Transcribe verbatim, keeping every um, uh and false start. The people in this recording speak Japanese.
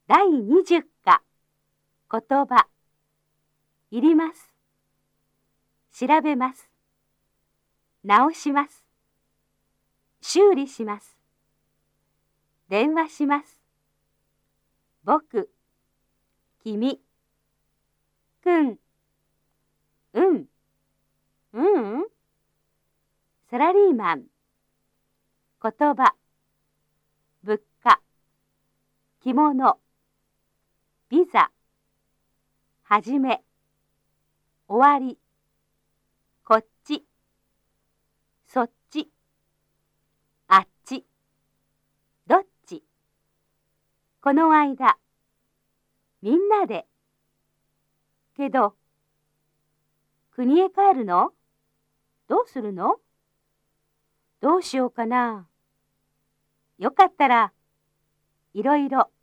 だいにじゅっか言葉いります。調べます。直します。修理します。電話します。僕、君、くん、うん、ううん、サラリーマン、言葉、物価、着物、ビザ、はじめ、終わり、こっち、そっち、あっち、どっち、この間、みんなで。けど、国へ帰るの？どうするの？どうしようかな。よかったら、いろいろ